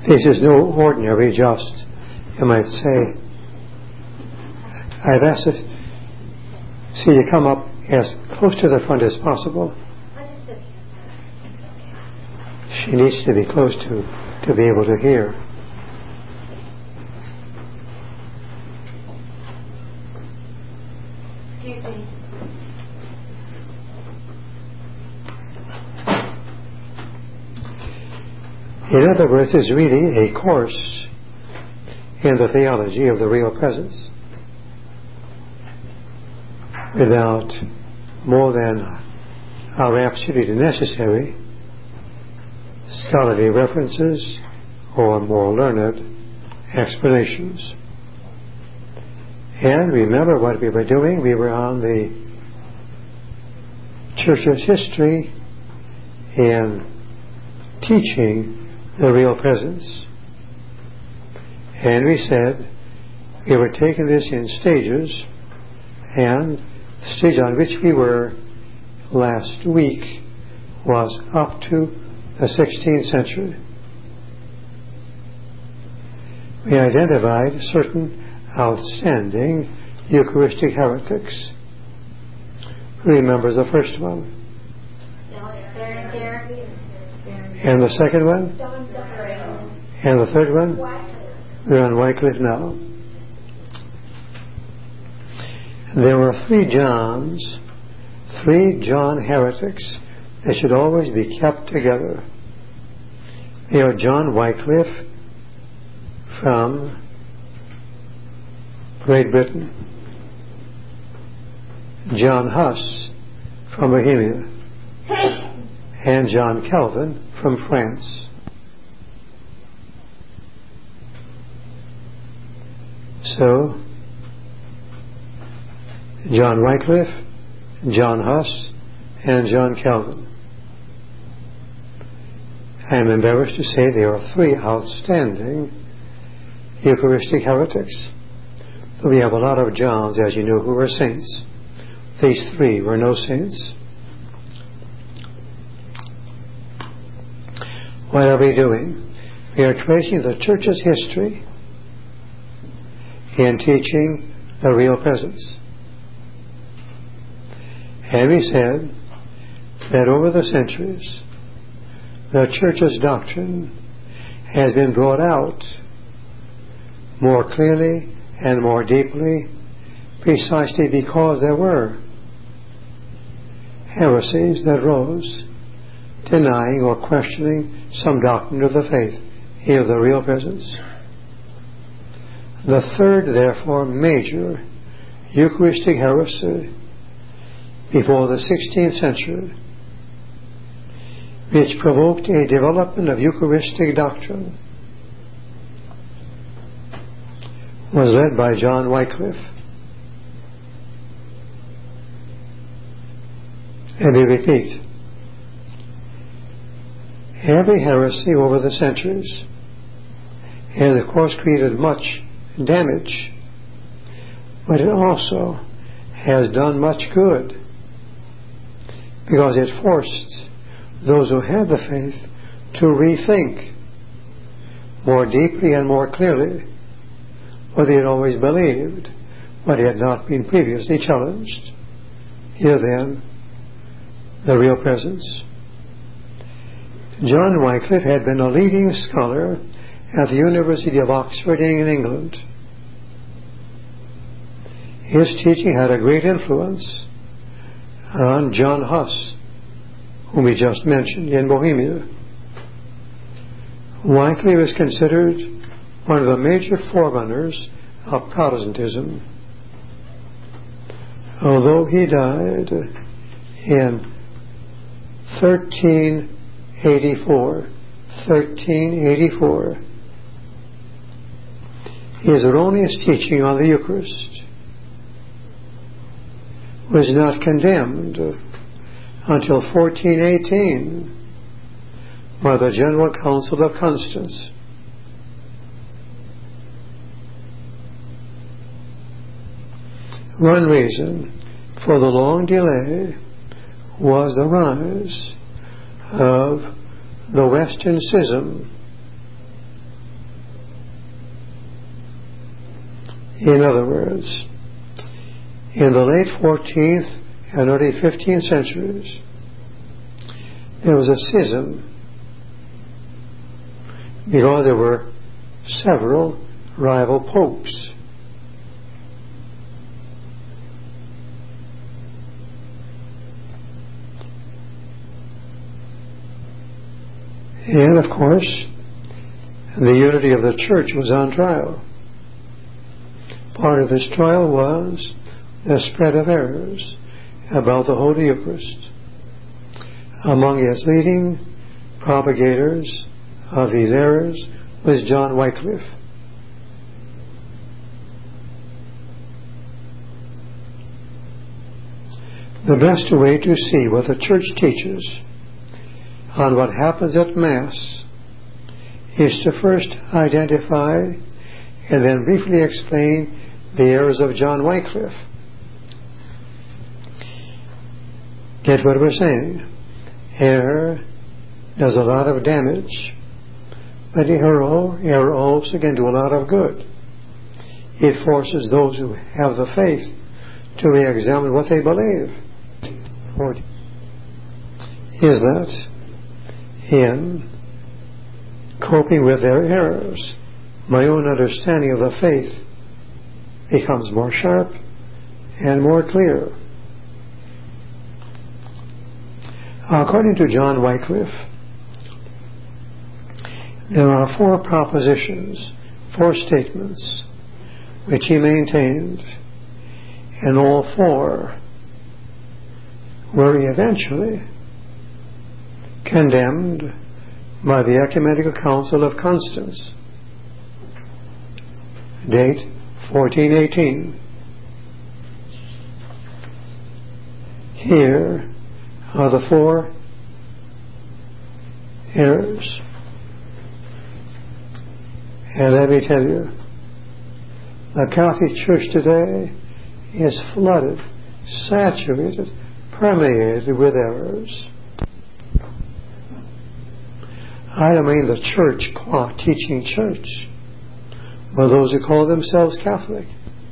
This is no ordinary just, you might say. I've asked it, see you come up as close to the front as possible. She needs to be close to be able to hear. Excuse me. In other words, it's really a course in the theology of the real presence, without more than are absolutely necessary scholarly references or more learned explanations. And remember what we were doing? We were on the Church's history in teaching the real presence. And we said we were taking this in stages, and the stage on which we were last week was up to the 16th century. We identified certain outstanding Eucharistic heretics. Who remembers the first one? And the second one? And the third one? We're on Wycliffe now. There were three John heretics that should always be kept together. They are John Wycliffe from Great Britain, John Huss from Bohemia, and John Calvin from France. So, John Wycliffe, John Huss, and John Calvin. I am embarrassed to say there are three outstanding Eucharistic heretics. We have a lot of Johns, as you know, who are saints. These three were no saints. What are we doing? We are tracing the Church's history in teaching the real presence. And we said that over the centuries, the Church's doctrine has been brought out more clearly and more deeply, precisely because there were heresies that rose, denying or questioning some doctrine of the faith, here the real presence. The third, therefore, major Eucharistic heresy before the 16th century, which provoked a development of Eucharistic doctrine, was led by John Wycliffe. And we repeat, every heresy over the centuries has, of course, created much damage, but it also has done much good, because it forced those who had the faith to rethink more deeply and more clearly what they had always believed, but had not been previously challenged. Here then, the real presence. John Wycliffe had been a leading scholar at the University of Oxford in England. His teaching had a great influence on John Huss, whom we just mentioned, in Bohemia. Wycliffe is considered one of the major forerunners of Protestantism, although he died in 1384. His erroneous teaching on the Eucharist was not condemned until 1418 by the General Council of Constance. One reason for the long delay was the rise of the Western schism In other words, in the late 14th and early 15th centuries, there was a schism because there were several rival popes. And of course, the unity of the church was on trial. Part of this trial was the spread of errors about the Holy Eucharist. Among its leading propagators of these errors was John Wycliffe. The best way to see what the church teaches on what happens at Mass is to first identify and then briefly explain the errors of John Wycliffe. Get what we're saying? Error does a lot of damage, but error also can do a lot of good. It forces those who have the faith to re-examine what they believe. Is that in coping with their errors, my own understanding of the faith becomes more sharp and more clear. According to John Wycliffe, there are 4 propositions, 4 statements, which he maintained, and all 4 were eventually condemned by the Ecumenical Council of Constance, date 1418. Here are the 4 errors. And let me tell you, the Catholic Church today is flooded, saturated, permeated with errors. I don't mean the church, teaching church, but those who call themselves Catholic.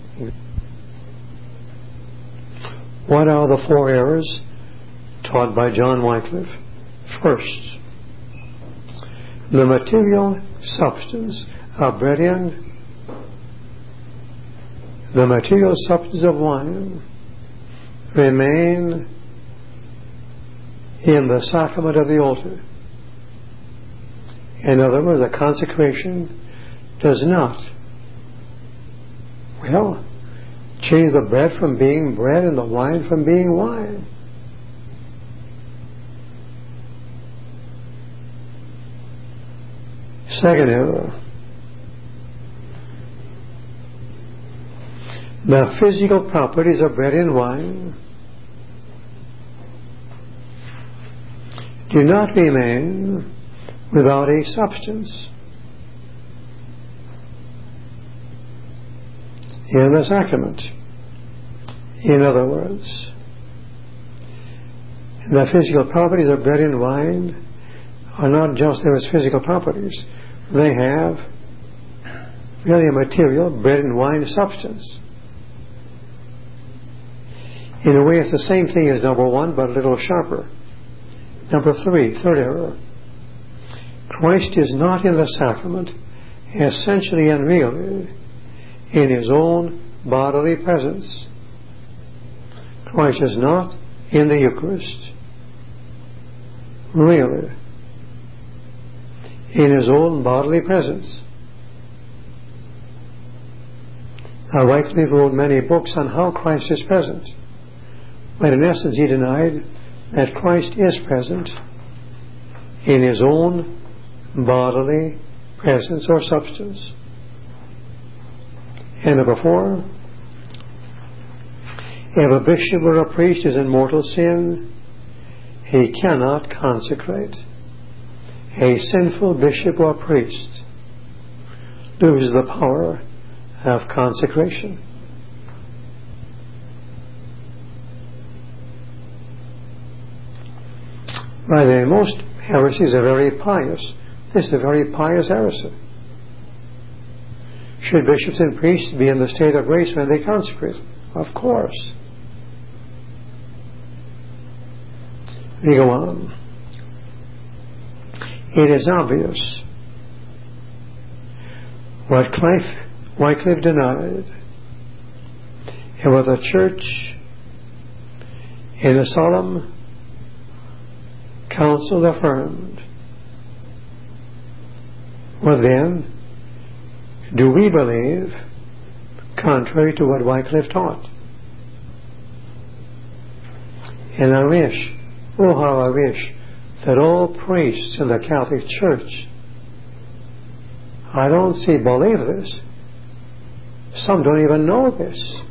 What are the 4 errors taught by John Wycliffe? First, the material substance of bread and the material substance of wine remain in the sacrament of the altar. In other words, the consecration does not, change the bread from being bread and the wine from being wine. Second error, the physical properties of bread and wine do not remain without a substance in the sacrament. In other words, the physical properties of bread and wine are not just their physical properties. They have really a material bread and wine substance. In a way, it's the same thing as number 1, but a little sharper. Number 3, third error. Christ is not in the sacrament essentially and really in his own bodily presence. Christ is not in the Eucharist really in his own bodily presence. Now, Wycliffe wrote many books on how Christ is present, but in essence he denied that Christ is present in his own bodily presence or substance. And number 4, if a bishop or a priest is in mortal sin, he cannot consecrate. A sinful bishop or priest loses the power of consecration. By the way, most heresies are very pious. This is a very pious heresy. Should bishops and priests be in the state of grace when they consecrate? Of course. We go on. It is obvious what Wycliffe denied and what the Church in a solemn council affirmed. Well then, do we believe contrary to what Wycliffe taught? And I wish, oh how I wish, that all priests in the Catholic Church, I don't see believe this. Some don't even know this.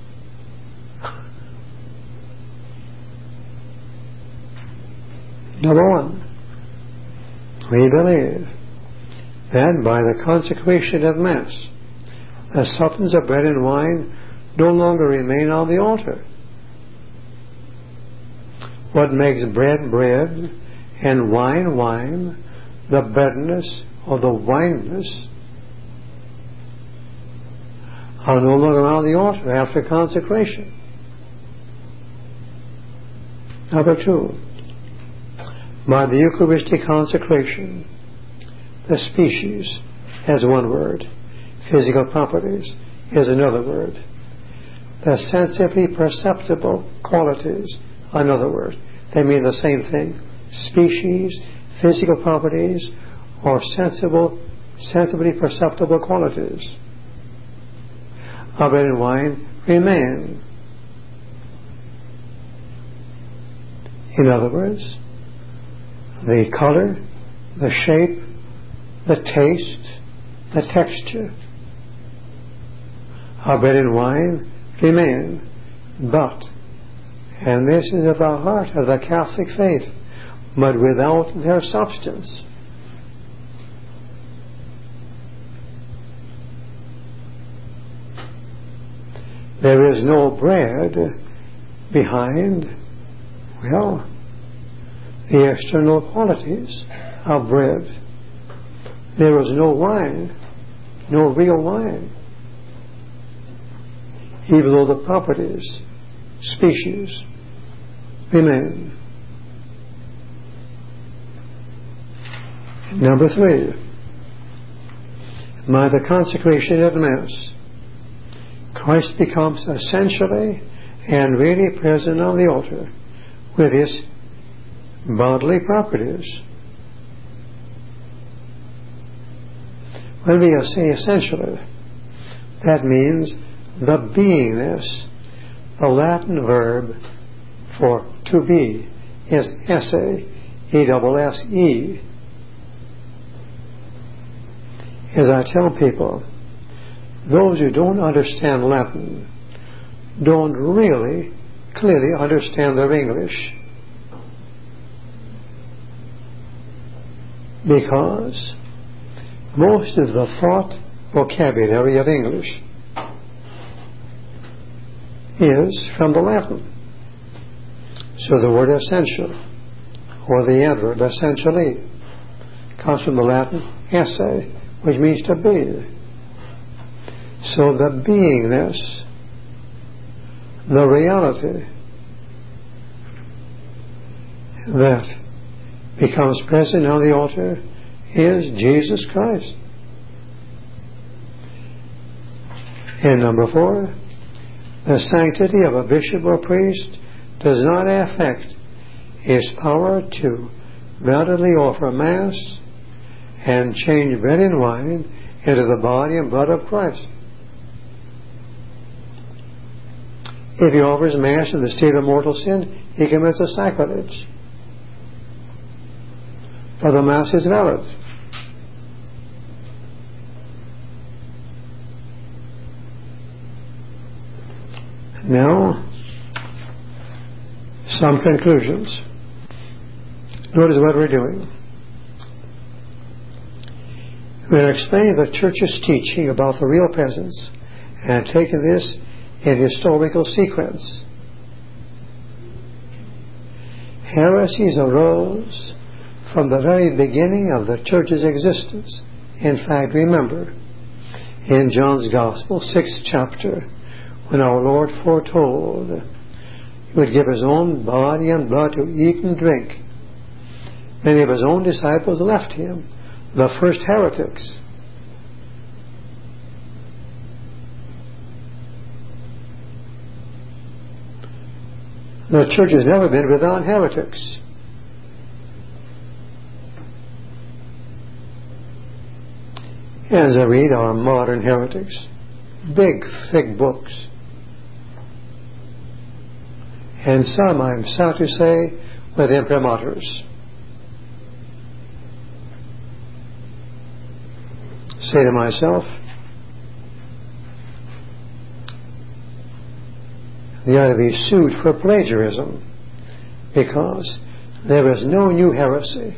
Number one, we believe that by the consecration of Mass, the substance of bread and wine no longer remain on the altar. What makes bread bread and wine wine, the breadness or the wineness, are no longer on the altar after consecration. Number two, by the Eucharistic consecration, the species has one word, physical properties is another word, the sensibly perceptible qualities another word. They mean the same thing. Species, physical properties, or sensibly perceptible qualities of bread and wine remain. In other words, the color, the shape, the taste, the texture of bread and wine remain, but, and this is at the heart of the Catholic faith, but without their substance. There is no bread behind, well, the external qualities of bread. There is no wine, no real wine, even though the properties, species, remain. Number three, by the consecration of Mass, Christ becomes essentially and really present on the altar with his bodily properties. When we say essentially, that means the beingness. The Latin verb for to be is esse, E-S-S-E. As I tell people, those who don't understand Latin don't really clearly understand their English, because most of the thought vocabulary of English is from the Latin. So the word essential, or the adverb essentially, comes from the Latin esse, which means to be. So the beingness, the reality that becomes present on the altar is Jesus Christ. And number four, the sanctity of a bishop or priest does not affect his power to validly offer Mass and change bread and wine into the body and blood of Christ. If he offers Mass in the state of mortal sin, he commits a sacrilege. For the Mass is valid. Now, some conclusions. Notice what we're doing. We're explaining the Church's teaching about the real presence and taking this in historical sequence. Heresies arose from the very beginning of the Church's existence. In fact, remember, in John's Gospel, 6th chapter, when our Lord foretold He would give His own body and blood to eat and drink. Many of His own disciples left Him, the first heretics. The church has never been without heretics. As I read our modern heretics, big, thick books. And some, I'm sad to say, with imprimaturs. Say to myself, they ought to be sued for plagiarism, because there is no new heresy.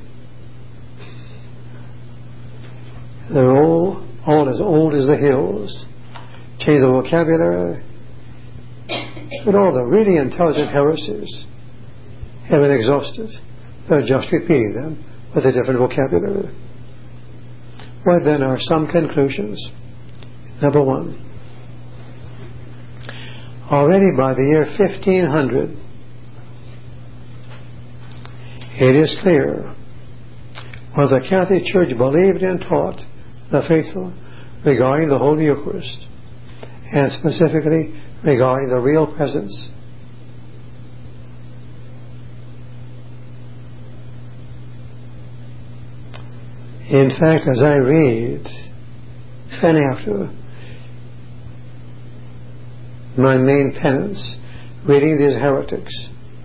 They're all as old as the hills. Change the vocabulary. But all the really intelligent heresies have been exhausted. They're just repeating them with a different vocabulary. What then are some conclusions? Number one, already by the year 1500, it is clear what the Catholic Church believed and taught the faithful regarding the Holy Eucharist, and specifically regarding the real presence. In fact, as I read, and after my main penance, reading these heretics,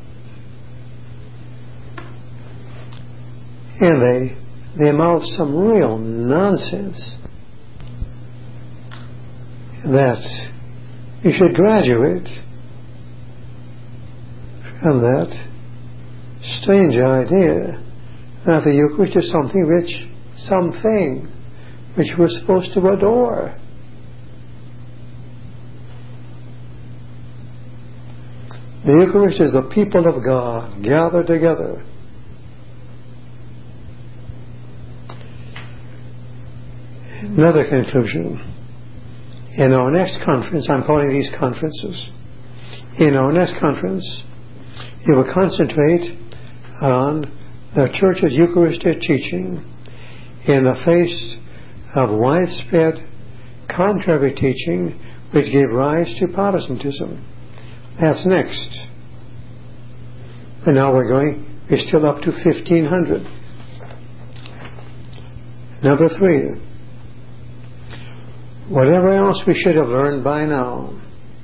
and they mouth some real nonsense that you should graduate from that strange idea that the Eucharist is something which we're supposed to adore. The Eucharist is the people of God gathered together. Another conclusion. In our next conference, I'm calling these conferences, in our next conference, you will concentrate on the Church's Eucharistic teaching in the face of widespread contrary teaching which gave rise to Protestantism. That's next. And now we're still up to 1500. Number three, whatever else we should have learned by now,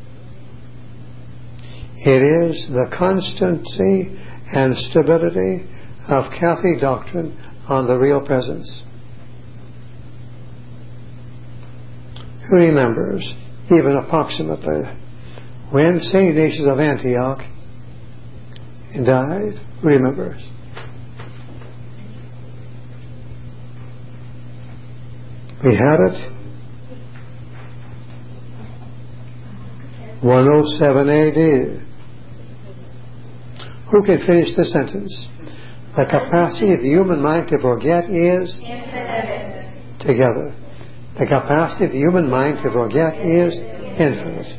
it is the constancy and stability of Catholic doctrine on the real presence. Who remembers, even approximately, when St. Ignatius of Antioch died? Who remembers? We had it 107 AD. Who can finish the sentence? The capacity of the human mind to forget is infinite. Together. The capacity of the human mind to forget is infinite.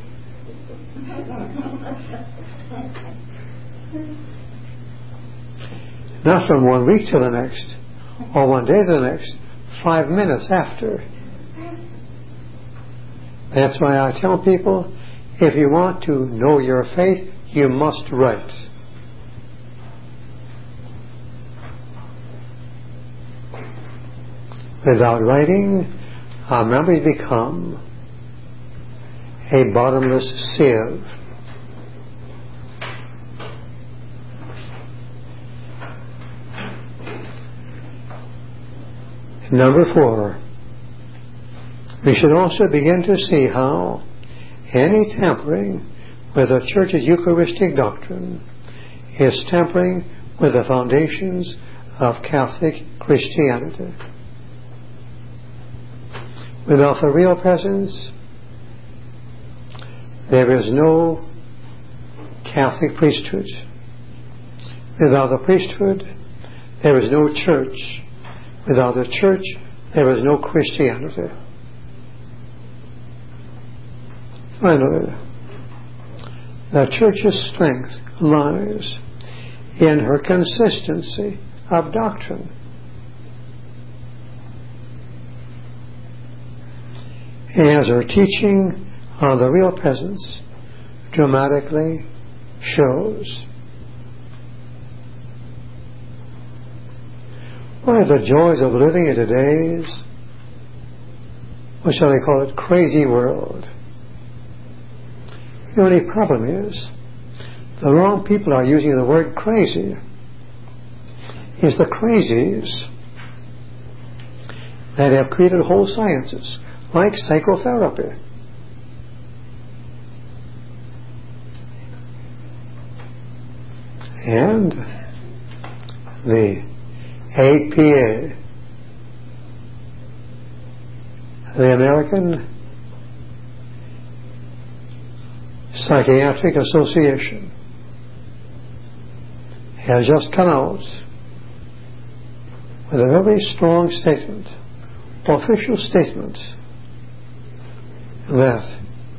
Not from 1 week to the next, or 1 day to the next, 5 minutes after. That's why I tell people, if you want to know your faith, you must write. Without writing, our memories become a bottomless sieve. Number 4, we should also begin to see how any tampering with the Church's Eucharistic doctrine is tampering with the foundations of Catholic Christianity. Without the real presence, there is no Catholic priesthood. Without the priesthood, there is no church. Without the church, there is no Christianity. Finally, the Church's strength lies in her consistency of doctrine. As her teaching on the real presence dramatically shows. One of the joys of living in today's, what shall I call it, crazy world. The only problem is the wrong people are using the word crazy. It's the crazies that have created whole sciences like psychotherapy. And the APA, the American Psychiatric Association, has just come out with a very strong statement, official statement, that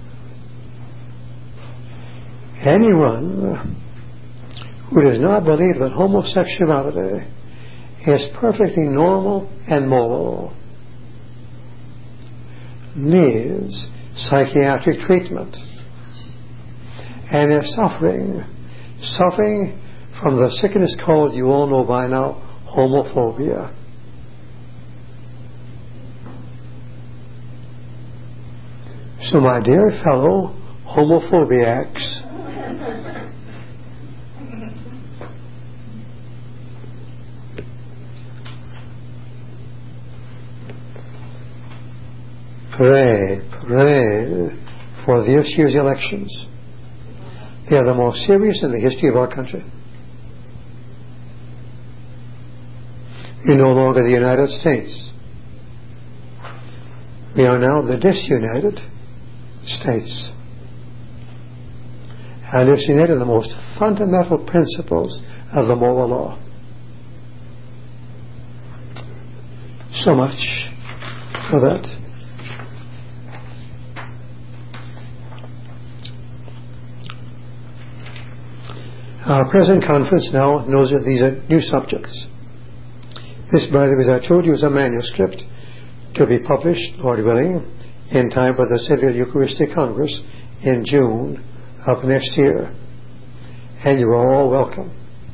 anyone who does not believe that homosexuality is perfectly normal and moral needs psychiatric treatment and is suffering from the sickness called, you all know by now, homophobia. So my dear fellow homophobiacs, pray for this year's elections. They are the most serious in the history of our country. We're no longer the United States. We are now the disunited States. And disunited the most fundamental principles of the moral law. So much for that. Our present conference now knows that these are new subjects. This, by the way, as I told you, is a manuscript to be published, Lord willing, in time for the Civil Eucharistic Congress in June of next year. And you are all welcome.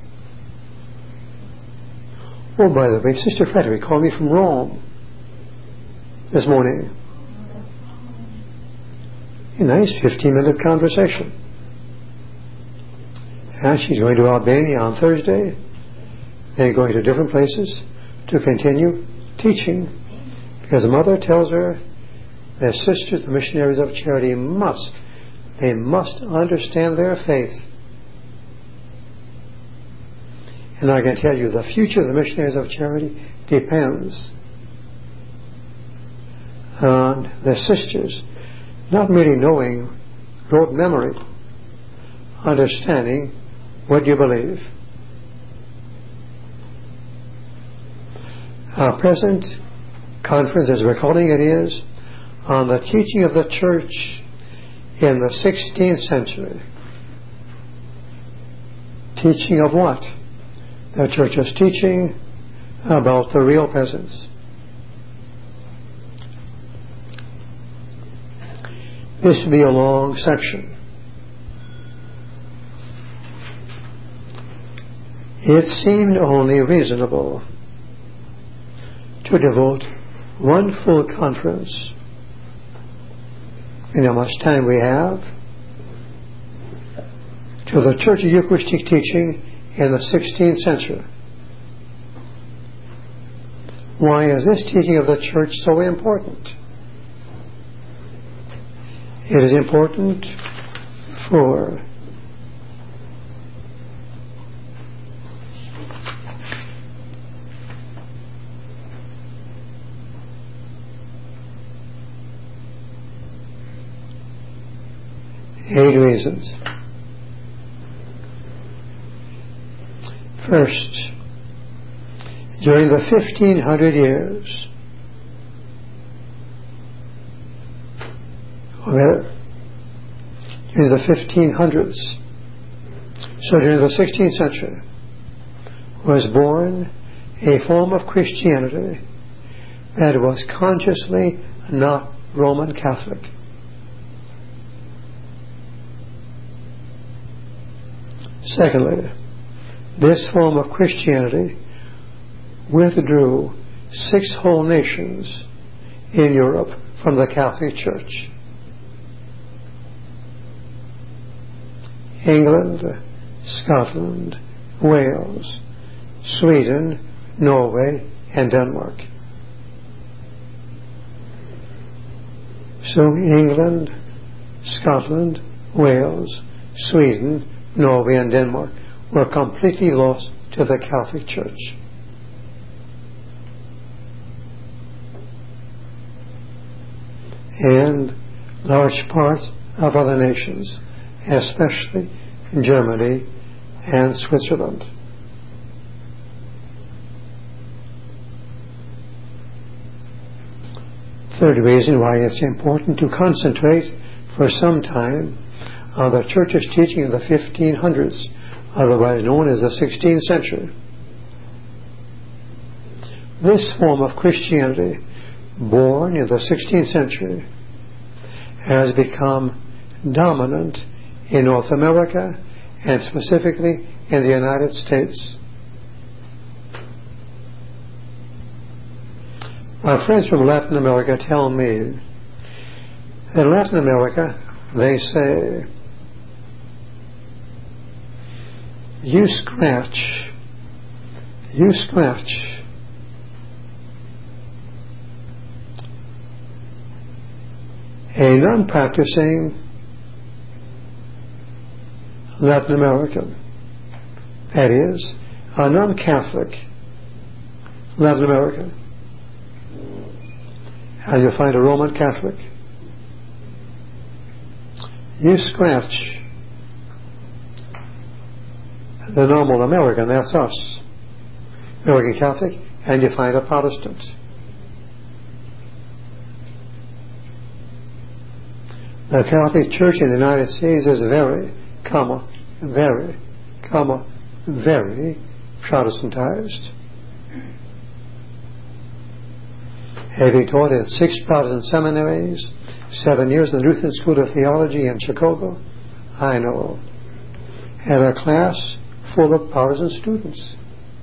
Oh, by the way, Sister Frederick called me from Rome this morning. A nice 15-minute conversation. And she's going to Albania on Thursday. They're going to different places to continue teaching, because the mother tells her their sisters, the missionaries of charity, must understand their faith. And I can tell you the future of the missionaries of charity depends on their sisters not merely knowing rote memory, understanding what you believe. Our present conference, as we're calling it, is on the teaching of the Church in the 16th century. Teaching of what? The Church is teaching about the real presence. This will be a long section. It seemed only reasonable to devote one full conference, in how much time we have, to the Church of Eucharistic teaching in the 16th century. Why is this teaching of the Church so important? It is important for eight reasons. First, during the 1500 years, in the 1500s. So during the 16th century was born a form of Christianity that was consciously not Roman Catholic. Secondly, this form of Christianity withdrew 6 whole nations in Europe from the Catholic Church. England, Scotland, Wales, Sweden, Norway, and Denmark. So England, Scotland, Wales, Sweden, Norway, and Denmark were completely lost to the Catholic Church. And large parts of other nations, especially Germany and Switzerland. Third reason why it's important to concentrate for some time on the Church's teaching in the 1500s, otherwise known as the 16th century. This form of Christianity, born in the 16th century, has become dominant in North America and specifically in the United States. My friends from Latin America tell me that in Latin America they say, you scratch, a non-practicing Latin American, that is, a non-Catholic Latin American, and you find a Roman Catholic. You scratch the normal American, that's us, American Catholic, and you find a Protestant. The Catholic Church in the United States is very Protestantized. Having taught in 6 Protestant seminaries, 7 years in the Lutheran School of Theology in Chicago, I know, had a class full of Protestant students.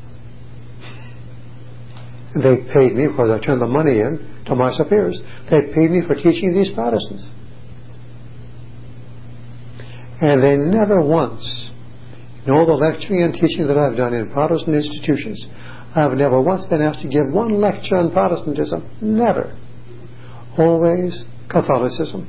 They paid me, because I turned the money in to my superiors, they paid me for teaching these Protestants. And they never once, in all the lecturing and teaching that I've done in Protestant institutions, I've never once been asked to give one lecture on Protestantism. Never. Always Catholicism.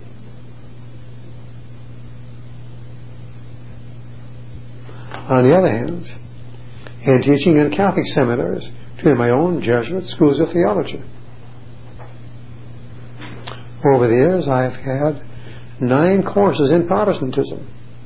On the other hand, in teaching in Catholic seminaries, to my own Jesuit schools of theology, over the years I've had 9 courses in Protestantism.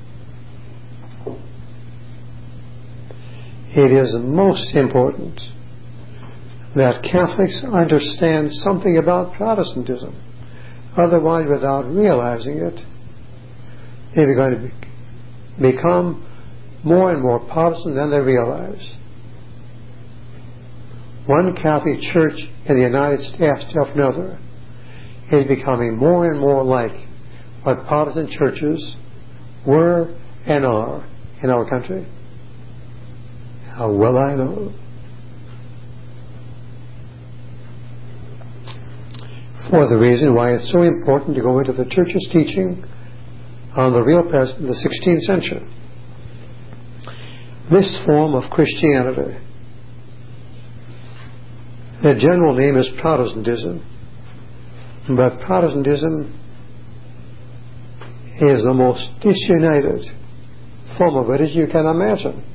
It is most important that Catholics understand something about Protestantism. Otherwise, without realizing it, they're going to become more and more Protestant than they realize. One Catholic church in the United States after another is becoming more and more like what Protestant churches were and are in our country. How well I know. For the reason why it's so important to go into the church's teaching on the real present in the 16th century. This form of Christianity, the general name is Protestantism, but Protestantism is the most disunited form of it as you can imagine.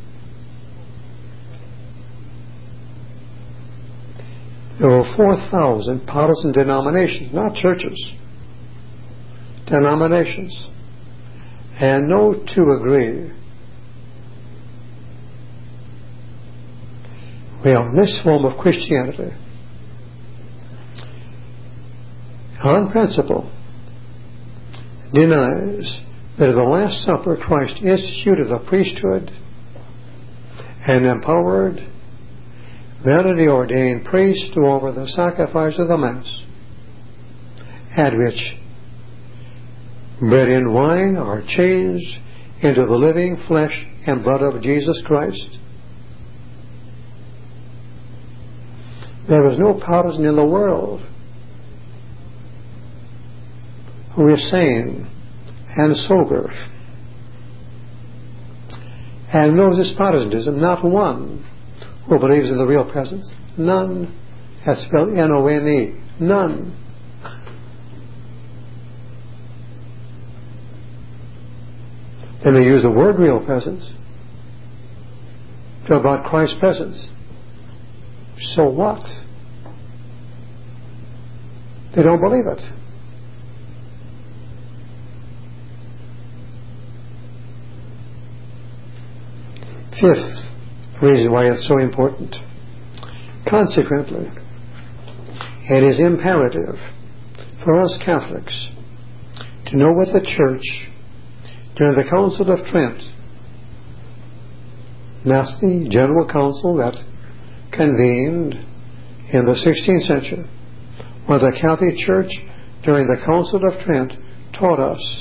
There were 4,000 Protestant denominations, not churches, denominations, and no 2 agree. Well, this form of Christianity, on principle, denies that at the Last Supper Christ instituted the priesthood and empowered validly ordained priests to offer the sacrifice of the Mass, at which bread and wine are changed into the living flesh and blood of Jesus Christ. There is no partisan in the world who is sane and sober and knows this partisanism. Not one who believes in the real presence. None. That's spelled N-O-N-E. None. Then they use the word real presence to about Christ's presence. So what? They don't believe it. Fifth reason why it's so important. Consequently, it is imperative for us Catholics to know what the Church during the Council of Trent, that's the General Council that convened in the 16th century, what the Catholic Church during the Council of Trent taught us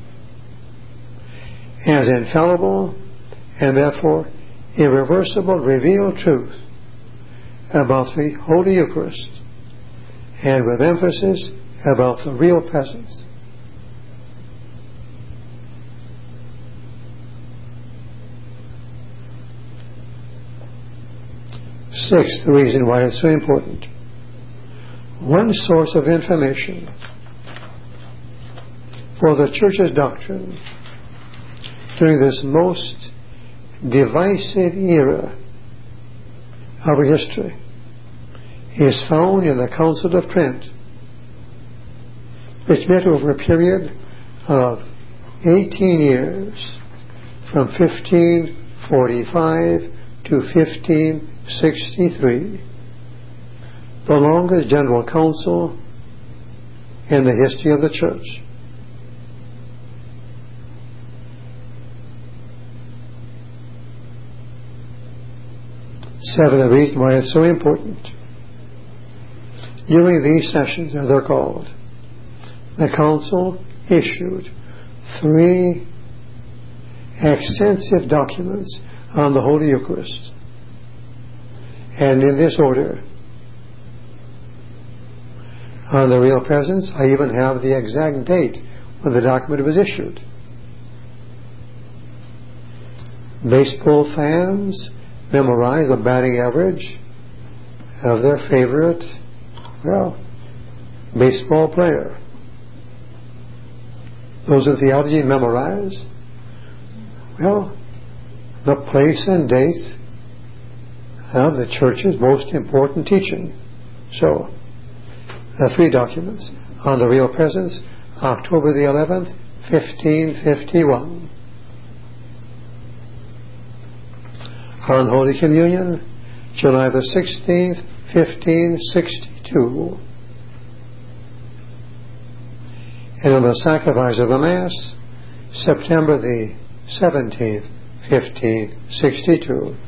as infallible and therefore irreversible revealed truth about the Holy Eucharist, and with emphasis about the real presence. Sixth reason why it's so important. One source of information for the Church's doctrine during this most divisive era of our history is found in the Council of Trent, which met over a period of 18 years, from 1545 to 1563, the longest General Council in the history of the Church. Seventh, the reason why it's so important. During these sessions, as they're called, the Council issued 3 extensive documents on the Holy Eucharist. And in this order: on the real presence, I even have the exact date when the document was issued. Baseball fans memorize the batting average of their favorite, baseball player. Those in theology memorize, the place and date of the Church's most important teaching. So, the 3 documents: on the real presence, October the 11th, 1551. On Holy Communion, July the 16th, 1562. And on the sacrifice of the Mass, September the 17th, 1562.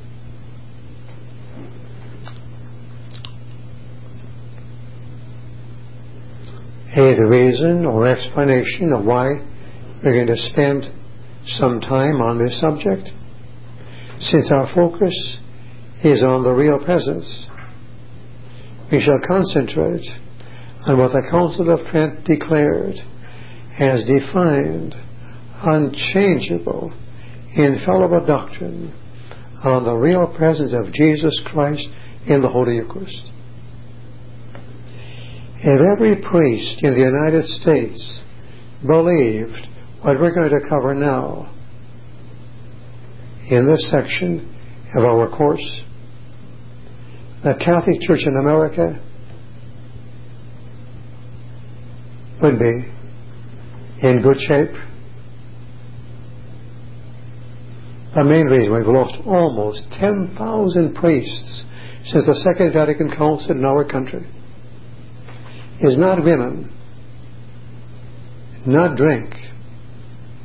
Eighth reason or explanation of why we're going to spend some time on this subject. Since our focus is on the real presence, we shall concentrate on what the Council of Trent declared as defined, unchangeable, infallible doctrine on the real presence of Jesus Christ in the Holy Eucharist. If every priest in the United States believed what we're going to cover now in this section of our course, the Catholic Church in America would be in good shape. The main reason we've lost almost 10,000 priests since the Second Vatican Council in our country is not women, not drink,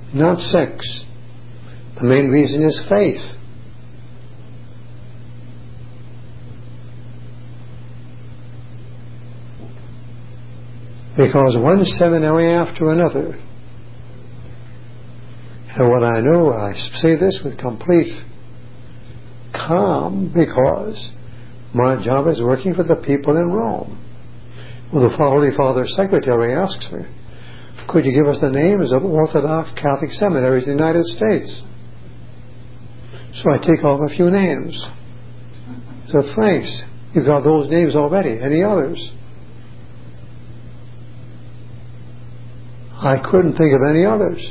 not sex. The main reason is faith. Because one seminary after another, and what I know, I say this with complete calm, because my job is working for the people in Rome. Well, the Holy Father's secretary asks me, could you give us the names of Orthodox Catholic seminaries in the United States? So I take off a few names. So thanks, you got those names already. Any others? I couldn't think of any others.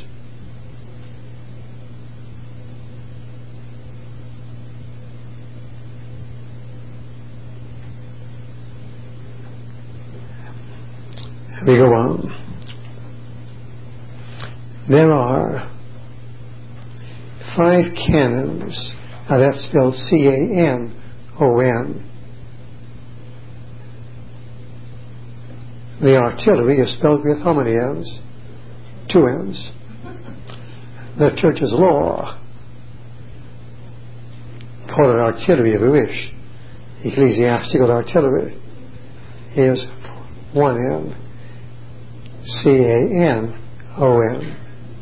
We go on. There are 5 canons. Now that's spelled C-A-N-O-N. The artillery is spelled with how many N's? 2 N's. The Church's law, call it artillery if you wish, ecclesiastical artillery, is 1 N. C-A-N-O-N.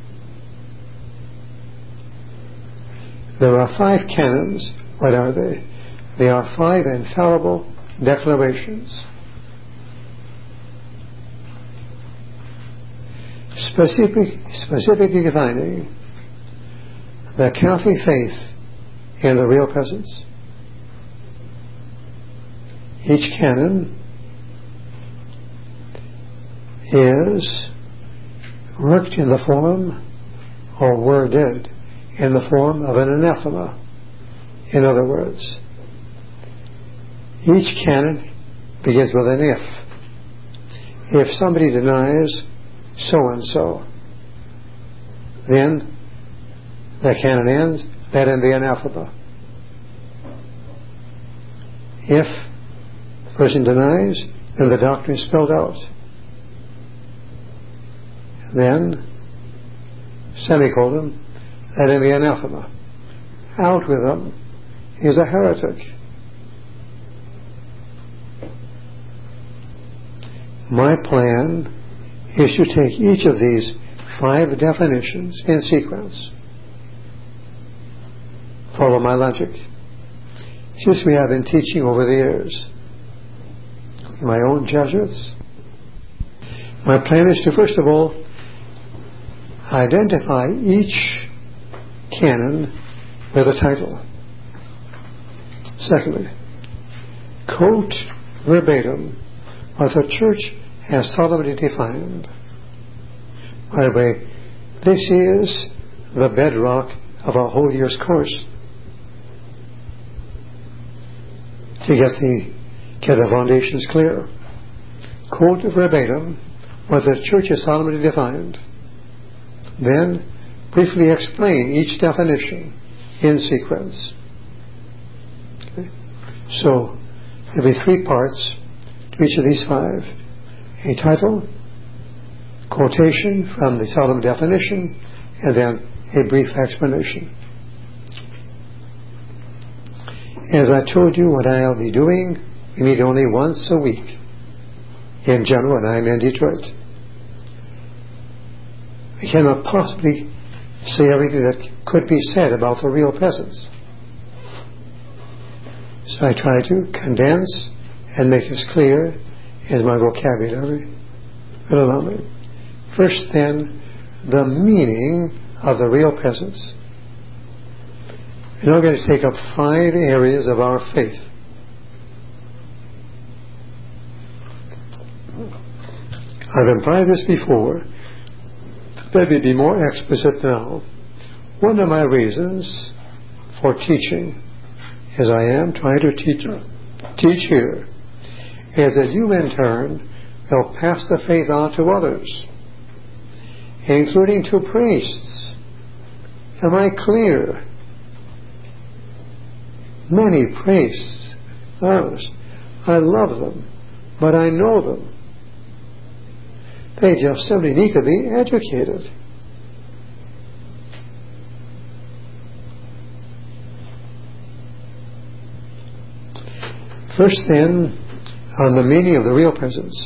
There are 5 canons. What are they? They are 5 infallible declarations, specifically defining the Catholic faith in the real presence. Each canon is worked in the form, or worded in the form, of an anathema. In other words, each canon begins with an if. If somebody denies so-and-so, then the canon ends, that in the anathema. If the person denies, then the doctrine is spelled out. Then, semicolon, that in the anathema. Out with them. He's a heretic. My plan is to take each of these 5 definitions in sequence. Follow my logic. Just we have been teaching over the years. My own Jesuits. My plan is to, first of all, identify each canon with a title. Secondly, quote verbatim what the Church has solemnly defined. By the way, this is the bedrock of a whole year's course. To get the foundations clear. Quote verbatim what the Church has solemnly defined. Then briefly explain each definition in sequence. Okay. So there will be 3 parts to each of these 5. A title, quotation from the solemn definition, and then a brief explanation. As I told you, what I'll be doing, we meet only once a week in general, and I'm in Detroit. We cannot possibly say everything that could be said about the real presence. So I try to condense and make as clear as my vocabulary will allow me. First, then, the meaning of the real presence. We're now going to take up 5 areas of our faith. I've implied this before. Let me be more explicit now. One of my reasons for teaching, as I am trying to teach here, is that you in turn will pass the faith on to others, including to priests. Am I clear? Many priests, honest, I love them, but I know them. They just simply need to be educated. First then, on the meaning of the real presence.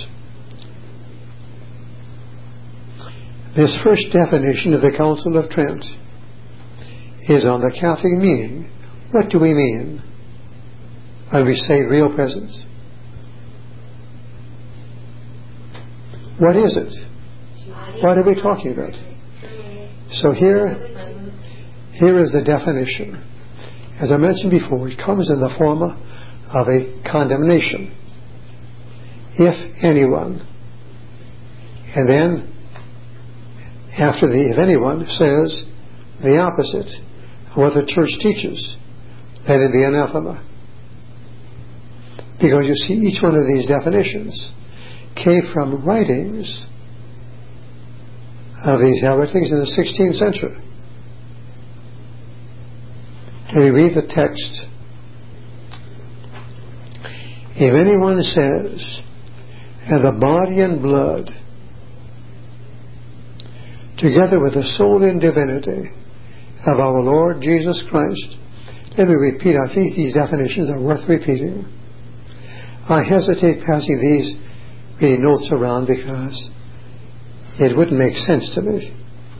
This first definition of the Council of Trent is on the Catholic meaning. What do we mean when we say real presence? What is it? What are we talking about? So here is the definition. As I mentioned before, it comes in the form of a condemnation. If anyone, and then after the if anyone says the opposite of what the church teaches, let it be anathema. Because you see, each one of these definitions came from writings of these heretics in the 16th century. Can we read the text? If anyone says, and the body and blood, together with the soul and divinity of our Lord Jesus Christ. Let me repeat, I think these definitions are worth repeating. I hesitate passing these reading notes around because it wouldn't make sense to me.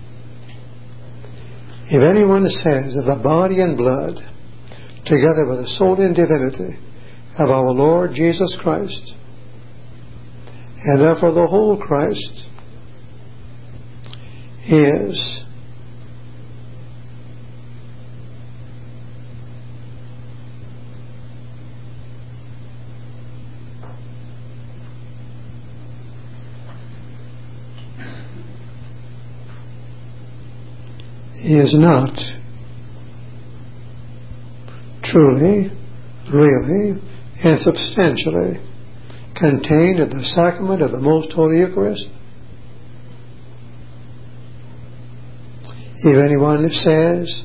If anyone says that the body and blood, together with the soul and divinity of our Lord Jesus Christ, and therefore the whole Christ, is not truly, really, and substantially contained in the sacrament of the Most Holy Eucharist. If anyone says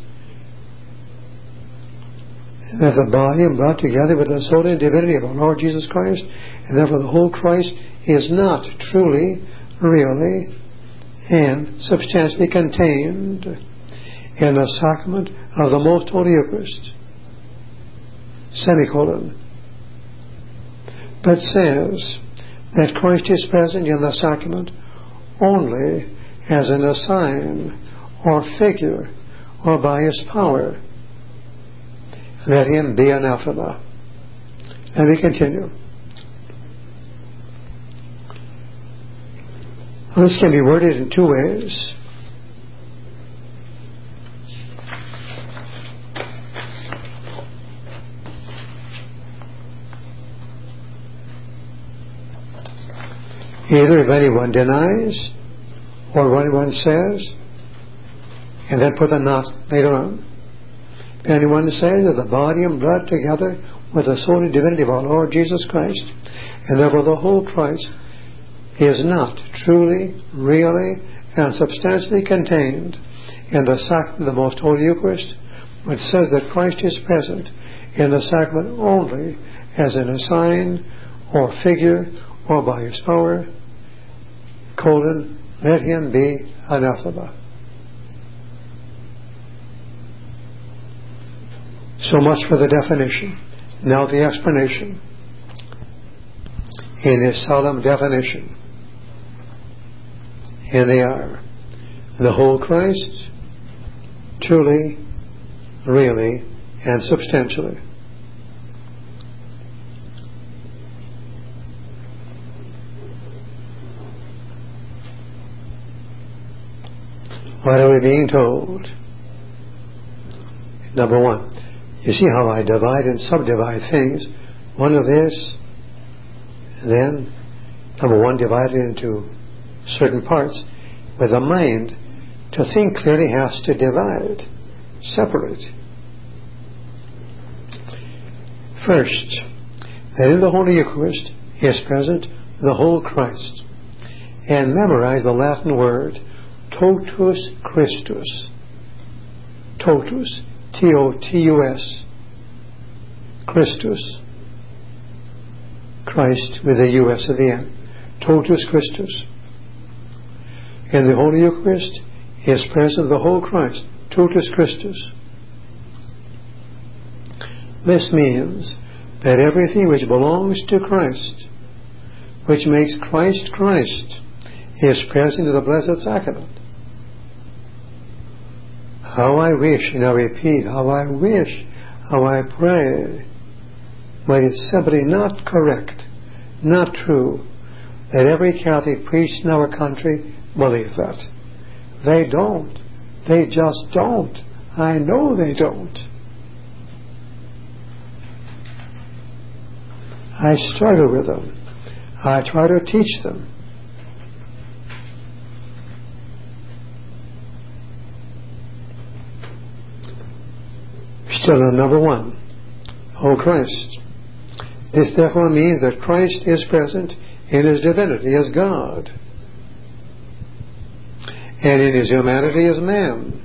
that the body and blood together with the soul and divinity of our Lord Jesus Christ, and therefore the whole Christ, is not truly, really, and substantially contained in the sacrament of the Most Holy Eucharist, semicolon, but says that Christ is present in the sacrament only as in a sign or figure or by his power, let him be anathema. Let me continue. Well, this can be worded in two ways. Either if anyone denies, or what anyone says, and then put a not later on. If anyone says that the body and blood together with the soul and divinity of our Lord Jesus Christ, and therefore the whole Christ, is not truly, really, and substantially contained in the sacrament of the Most Holy Eucharist, but says that Christ is present in the sacrament only as in a sign or figure or by his power, let him be anathema. So much for the definition. Now the explanation. In his solemn definition. Here they are. The whole Christ, truly, really, and substantially. What are we being told? Number one, you see how I divide and subdivide things. One of this, then, number one, divided into certain parts. With the mind, to think clearly has to divide, separate. First, that in the Holy Eucharist is present the whole Christ. And memorize the Latin word totus Christus. Totus, T-O-T-U-S, Christus. Christ with a U-S at the end. Totus Christus. In the Holy Eucharist is present the whole Christ. Totus Christus. This means that everything which belongs to Christ, which makes Christ Christ, is present in the Blessed Sacrament. How I wish, and I repeat, how I wish, how I pray, but it's simply not correct, not true, that every Catholic priest in our country believe that. They don't. They just don't. I know they don't. I struggle with them. I try to teach them. Still on number one, O Christ. This therefore means that Christ is present in His divinity as God, and in His humanity as man.